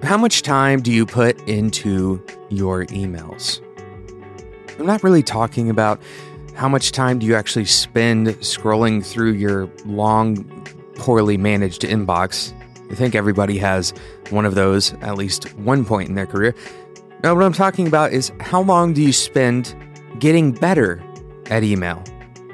How much time do you put into your emails? I'm not really talking about how much time do you actually spend scrolling through your long, poorly managed inbox. I think everybody has one of those at least one point in their career. No, what I'm talking about is how long do you spend getting better at email?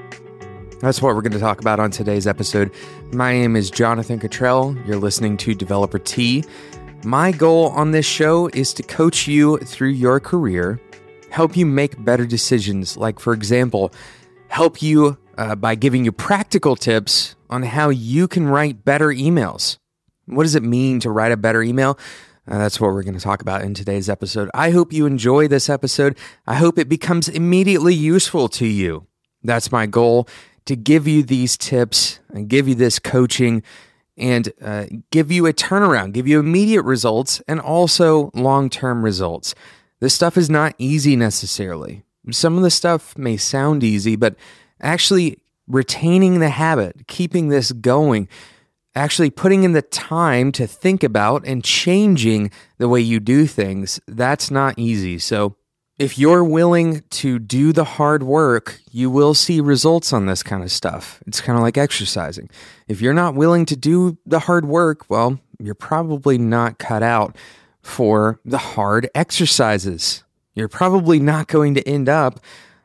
That's what we're going to talk about on today's episode. My name is Jonathan Cottrell. You're listening to Developer T. My goal on this show is to coach you through your career, help you make better decisions, like, for example, help you by giving you practical tips on how you can write better emails. What does it mean to write a better email? That's what we're going to talk about in today's episode. I hope you enjoy this episode. I hope it becomes immediately useful to you. That's my goal, to give you these tips and give you this coaching and give you a turnaround, give you immediate results and also long-term results. This stuff is not easy necessarily. Some of the stuff may sound easy, but actually retaining the habit, keeping this going, actually putting in the time to think about and changing the way you do things, that's not easy. So if you're willing to do the hard work, you will see results on this kind of stuff. It's kind of like exercising. If you're not willing to do the hard work, well, you're probably not cut out for the hard exercises. You're probably not going to end up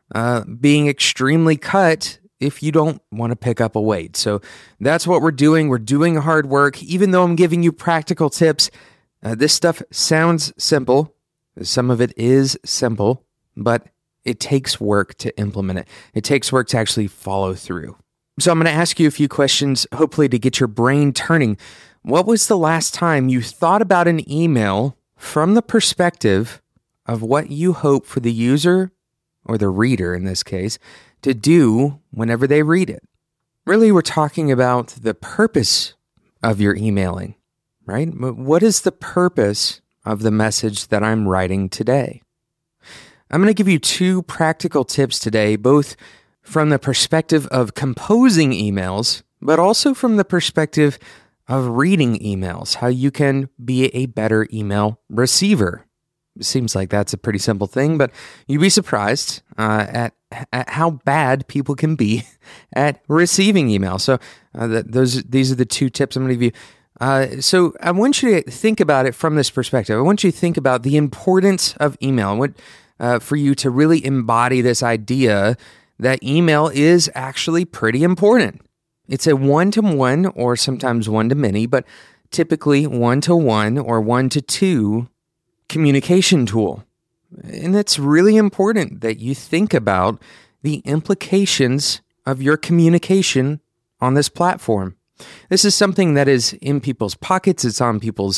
being extremely cut if you don't want to pick up a weight. So that's what we're doing. We're doing hard work. Even though I'm giving you practical tips, this stuff sounds simple. Some of it is simple, but it takes work to implement it. It takes work to actually follow through. So I'm going to ask you a few questions, hopefully to get your brain turning. What was the last time you thought about an email from the perspective of what you hope for the user, or the reader in this case, to do whenever they read it? Really, we're talking about the purpose of your emailing, right? What is the purpose of the message that I'm writing today? I'm going to give you two practical tips today, both from the perspective of composing emails, but also from the perspective of reading emails, how you can be a better email receiver. It seems like that's a pretty simple thing, but you'd be surprised at how bad people can be at receiving email. So these are the two tips I'm going to give you. So I want you to think about it from this perspective. I want you to think about the importance of email. I want for you to really embody this idea that email is actually pretty important. It's a one-to-one or sometimes one-to-many, but typically one-to-one or one-to-two communication tool. And it's really important that you think about the implications of your communication on this platform. This is something that is in people's pockets. It's on people's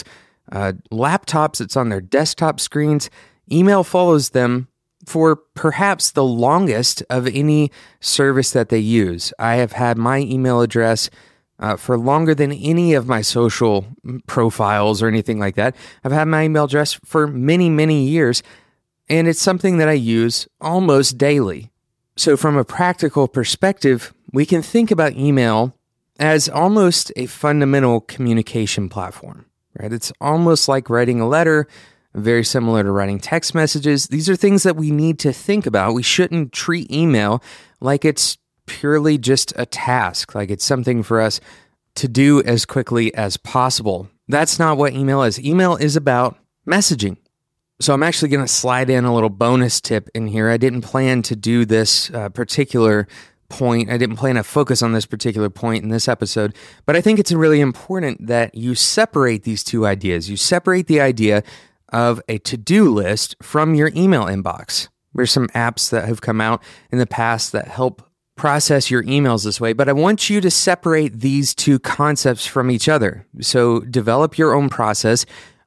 laptops. It's on their desktop screens. Email follows them for perhaps the longest of any service that they use. I have had my email address for longer than any of my social profiles or anything like that. I've had my email address for many, many years, and it's something that I use almost daily. So from a practical perspective, we can think about email as almost a fundamental communication platform, right? It's almost like writing a letter, very similar to writing text messages. These are things that we need to think about. We shouldn't treat email like it's purely just a task, like it's something for us to do as quickly as possible. That's not what email is. Email is about messaging. So I'm actually going to slide in a little bonus tip in here. I didn't plan to do this particular point. I didn't plan to focus on this particular point in this episode, but I think it's really important that you separate these two ideas. You separate the idea of a to-do list from your email inbox. There's some apps that have come out in the past that help process your emails this way, but I want you to separate these two concepts from each other. So develop your own process.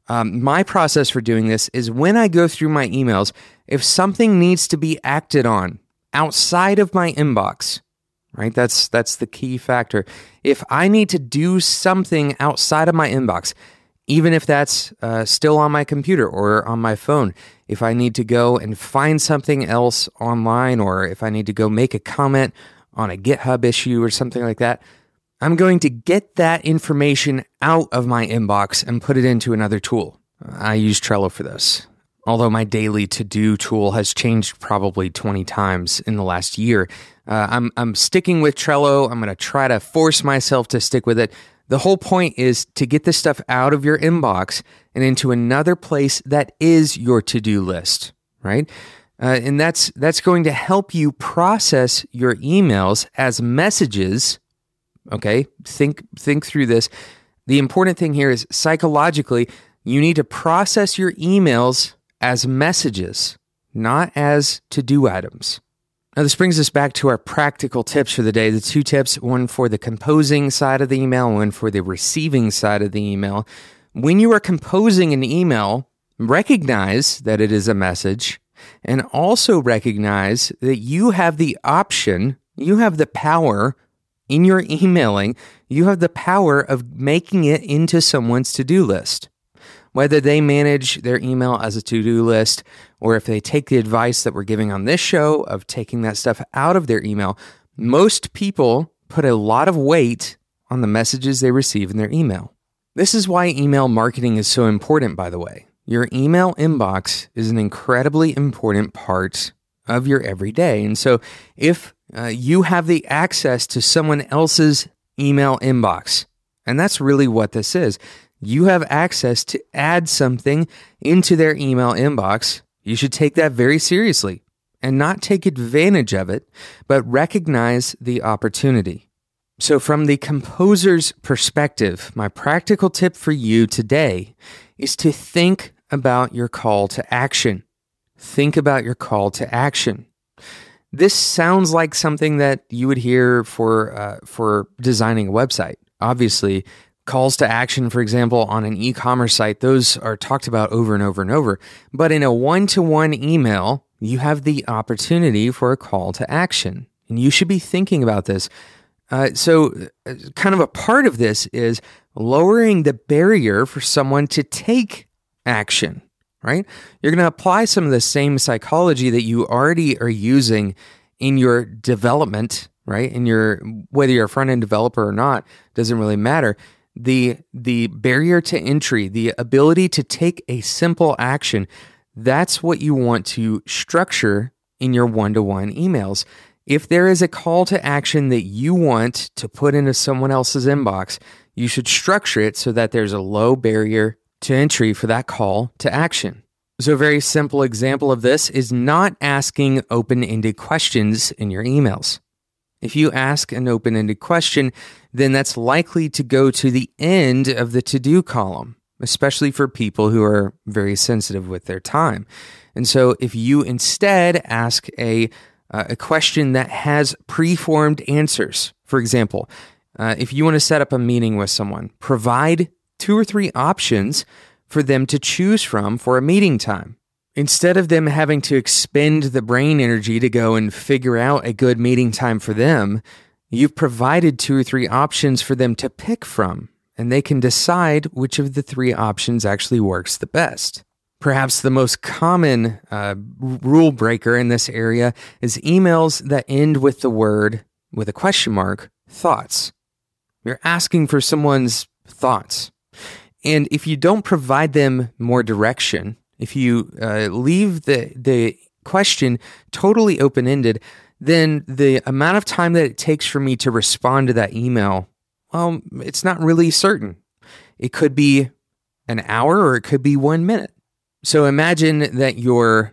My process for doing this is when I go through my emails, if something needs to be acted on outside of my inbox, right? That's the key factor. If I need to do something outside of my inbox, even if that's still on my computer or on my phone, if I need to go and find something else online, or if I need to go make a comment on a GitHub issue or something like that, I'm going to get that information out of my inbox and put it into another tool. I use Trello for this. Although my daily to-do tool has changed probably 20 times in the last year, I'm sticking with Trello. I'm going to try to force myself to stick with it. The whole point is to get this stuff out of your inbox and into another place that is your to-do list, right? And that's going to help you process your emails as messages. Okay, think through this. The important thing here is psychologically, you need to process your emails as messages, not as to-do items. Now, this brings us back to our practical tips for the day. The 2 tips, one for the composing side of the email, one for the receiving side of the email. When you are composing an email, recognize that it is a message, and also recognize that you have the option, you have the power in your emailing, you have the power of making it into someone's to-do list. Whether they manage their email as a to-do list, or if they take the advice that we're giving on this show of taking that stuff out of their email, most people put a lot of weight on the messages they receive in their email. This is why email marketing is so important, by the way. Your email inbox is an incredibly important part of your everyday. And so if you have the access to someone else's email inbox, and that's really what this is, you have access to add something into their email inbox, you should take that very seriously and not take advantage of it, but recognize the opportunity. So from the composer's perspective, my practical tip for you today is to think about your call to action. Think about your call to action. This sounds like something that you would hear for designing a website. Obviously, calls to action, for example, on an e-commerce site, those are talked about over and over and over. But in a one-to-one email, you have the opportunity for a call to action. And you should be thinking about this. So kind of a part of this is lowering the barrier for someone to take action, right? You're going to apply some of the same psychology that you already are using in your development, right? Whether you're a front-end developer or not, doesn't really matter. The barrier to entry, the ability to take a simple action, that's what you want to structure in your one-to-one emails. If there is a call to action that you want to put into someone else's inbox, you should structure it so that there's a low barrier to entry for that call to action. So a very simple example of this is not asking open-ended questions in your emails. If you ask an open-ended question, then that's likely to go to the end of the to-do column, especially for people who are very sensitive with their time. And so if you instead ask a question that has preformed answers, for example, if you want to set up a meeting with someone, provide 2 or 3 options for them to choose from for a meeting time. Instead of them having to expend the brain energy to go and figure out a good meeting time for them, you've provided 2 or 3 options for them to pick from, and they can decide which of the 3 options actually works the best. Perhaps the most common rule breaker in this area is emails that end with a question mark, thoughts. You're asking for someone's thoughts. And if you don't provide them more direction, if you leave the question totally open-ended, then the amount of time that it takes for me to respond to that email, well, it's not really certain. It could be an hour or it could be 1 minute. So imagine that your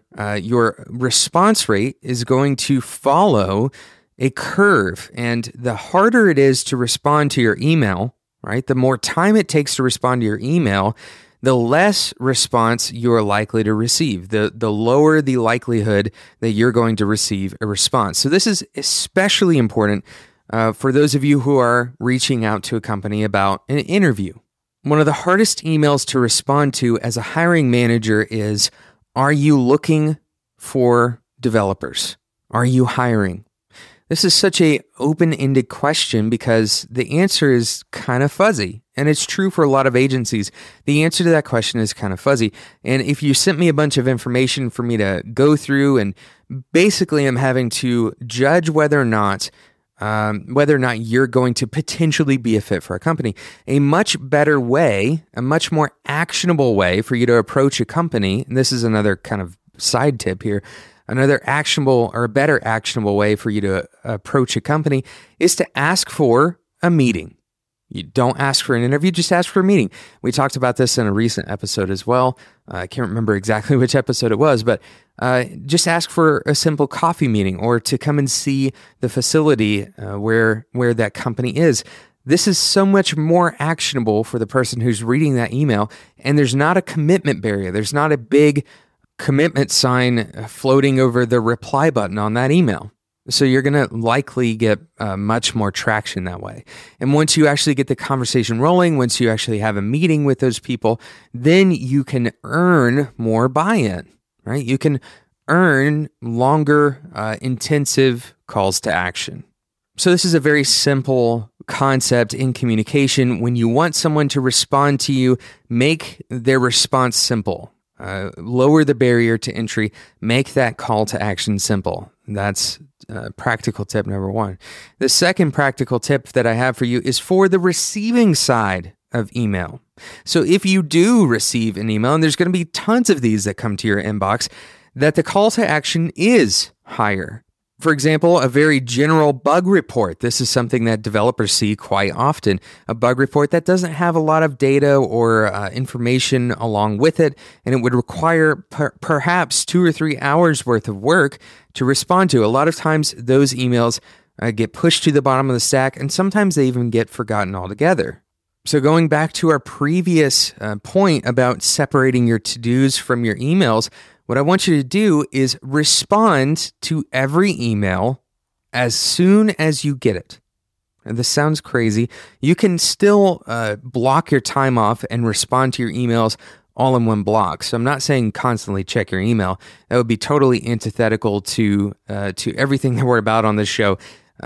response rate is going to follow a curve, and the harder it is to respond to your email, right? The more time it takes to respond to your email, the less response you're likely to receive, the lower the likelihood that you're going to receive a response. So this is especially important for those of you who are reaching out to a company about an interview. One of the hardest emails to respond to as a hiring manager is, are you looking for developers? Are you hiring? This is such a open-ended question because the answer is kind of fuzzy. And it's true for a lot of agencies. The answer to that question is kind of fuzzy. And if you sent me a bunch of information for me to go through, and basically I'm having to judge whether or not whether or not you're going to potentially be a fit for a company. A much better way, a much more actionable way for you to approach a company, and this is another kind of side tip here, another actionable or a better actionable way for you to approach a company is to ask for a meeting. You don't ask for an interview, just ask for a meeting. We talked about this in a recent episode as well. I can't remember exactly which episode it was, but just ask for a simple coffee meeting or to come and see the facility where that company is. This is so much more actionable for the person who's reading that email, and there's not a commitment barrier. There's not a big commitment sign floating over the reply button on that email. So you're going to likely get much more traction that way. And once you actually get the conversation rolling, once you actually have a meeting with those people, then you can earn more buy-in, right? You can earn longer, intensive calls to action. So this is a very simple concept in communication. When you want someone to respond to you, make their response simple. Lower the barrier to entry. Make that call to action simple. That's practical tip number one. The second practical tip that I have for you is for the receiving side of email. So if you do receive an email, and there's going to be tons of these that come to your inbox, that the call to action is higher. For example, a very general bug report. This is something that developers see quite often. A bug report that doesn't have a lot of data or information along with it, and it would require perhaps 2 or 3 hours worth of work to respond to. A lot of times those emails get pushed to the bottom of the stack, and sometimes they even get forgotten altogether. So going back to our previous point about separating your to-dos from your emails, what I want you to do is respond to every email as soon as you get it. And this sounds crazy. You can still block your time off and respond to your emails all in one block. So I'm not saying constantly check your email. That would be totally antithetical to everything that we're about on this show.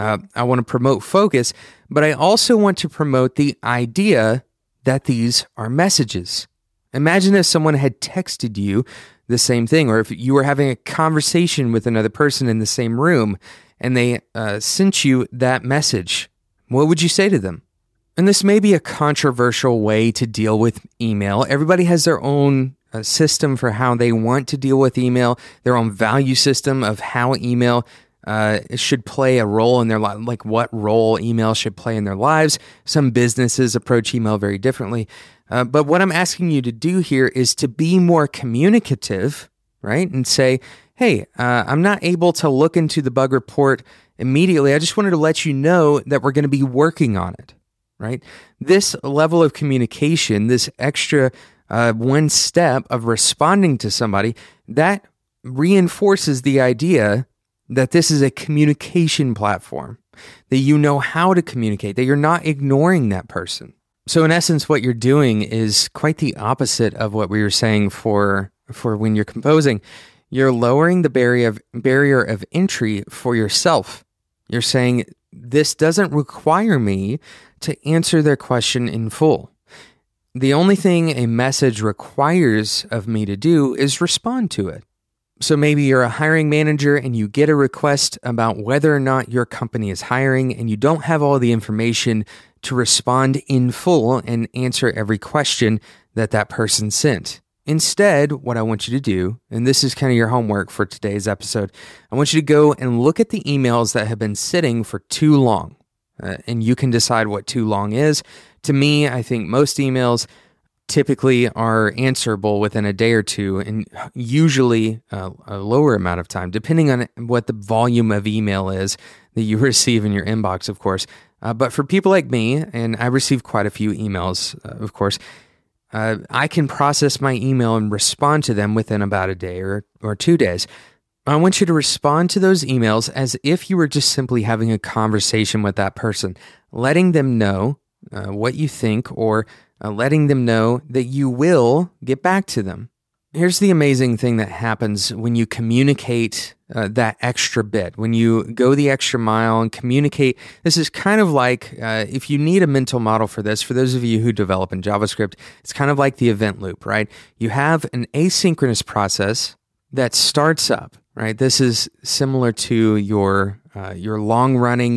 I want to promote focus, but I also want to promote the idea that these are messages. Imagine if someone had texted you the same thing, or if you were having a conversation with another person in the same room and they sent you that message. What would you say to them? And this may be a controversial way to deal with email. Everybody has their own system for how they want to deal with email, their own value system of how email should play a role in their life, like what role email should play in their lives. Some businesses approach email very differently. But what I'm asking you to do here is to be more communicative, right? And say, hey, I'm not able to look into the bug report immediately. I just wanted to let you know that we're going to be working on it, right? This level of communication, this extra one step of responding to somebody, that reinforces the idea that this is a communication platform, that you know how to communicate, that you're not ignoring that person. So in essence, what you're doing is quite the opposite of what we were saying for when you're composing. You're lowering the barrier of entry for yourself. You're saying, this doesn't require me to answer their question in full. The only thing a message requires of me to do is respond to it. So maybe you're a hiring manager and you get a request about whether or not your company is hiring, and you don't have all the information to respond in full and answer every question that person sent. Instead, what I want you to do, and this is kind of your homework for today's episode, I want you to go and look at the emails that have been sitting for too long. And you can decide what too long is. To me, I think most emails typically are answerable within a day or two, and usually a lower amount of time, depending on what the volume of email is that you receive in your inbox, of course. But for people like me, and I receive quite a few emails, of course, I can process my email and respond to them within about a day or 2 days. I want you to respond to those emails as if you were just simply having a conversation with that person, letting them know what you think, or letting them know that you will get back to them. Here's the amazing thing that happens when you communicate that extra bit, when you go the extra mile and communicate. This is kind of like, if you need a mental model for this, for those of you who develop in JavaScript, it's kind of like the event loop, right? You have an asynchronous process that starts up, right? This is similar to your long-running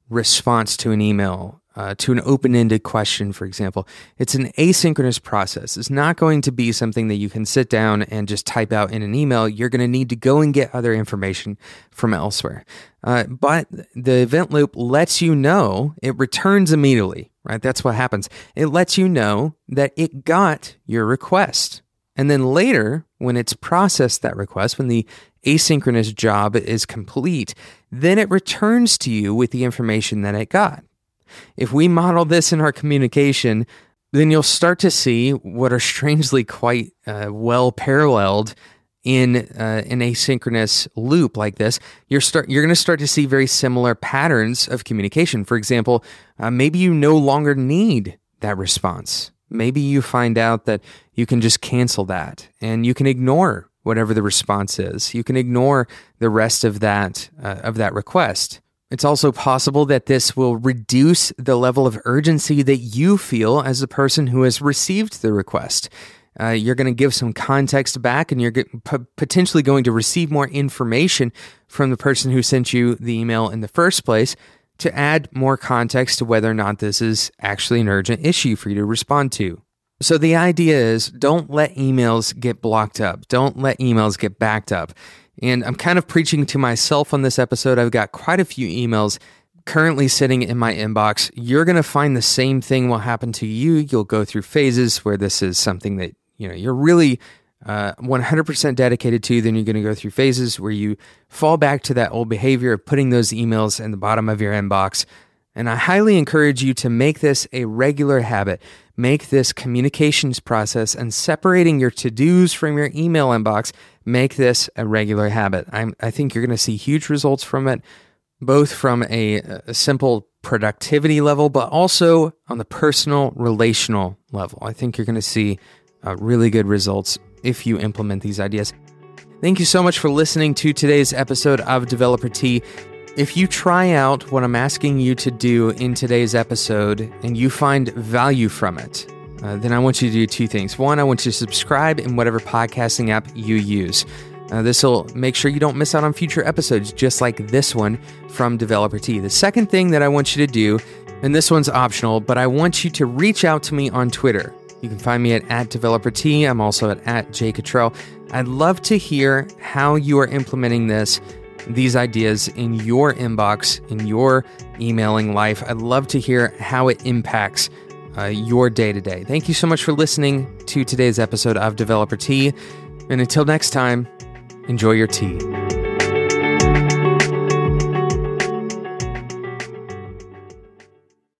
response to an email, to an open-ended question, for example. It's an asynchronous process. It's not going to be something that you can sit down and just type out in an email. You're going to need to go and get other information from elsewhere. But the event loop lets you know, it returns immediately, right? That's what happens. It lets you know that it got your request. And then later, when it's processed that request, when the asynchronous job is complete, then it returns to you with the information that it got. If we model this in our communication, then you'll start to see what are strangely quite well paralleled in an asynchronous loop like this. You're going to start to see very similar patterns of communication. For example, maybe you no longer need that response. Maybe you find out that you can just cancel that and you can ignore whatever the response is. You can ignore the rest of that request. It's also possible that this will reduce the level of urgency that you feel as the person who has received the request. You're going to give some context back, and you're potentially going to receive more information from the person who sent you the email in the first place to add more context to whether or not this is actually an urgent issue for you to respond to. So the idea is, don't let emails get blocked up. Don't let emails get backed up. And I'm kind of preaching to myself on this episode. I've got quite a few emails currently sitting in my inbox. You're going to find the same thing will happen to you. You'll go through phases where this is something that you're really 100% dedicated to. Then you're going to go through phases where you fall back to that old behavior of putting those emails in the bottom of your inbox. And I highly encourage you to make this a regular habit. Make this communications process and separating your to-dos from your email inbox, make this a regular habit. I think you're going to see huge results from it, both from a simple productivity level, but also on the personal, relational level. I think you're going to see really good results if you implement these ideas. Thank you so much for listening to today's episode of Developer Tea. If you try out what I'm asking you to do in today's episode and you find value from it, then I want you to do two things. One, I want you to subscribe in whatever podcasting app you use. This will make sure you don't miss out on future episodes just like this one from Developer Tea. The second thing that I want you to do, and this one's optional, but I want you to reach out to me on Twitter. You can find me at Developer Tea. I'm also at Jay Cottrell. I'd love to hear how you are implementing these ideas in your inbox, in your emailing life. I'd love to hear how it impacts your day-to-day. Thank you so much for listening to today's episode of Developer Tea. And until next time, enjoy your tea.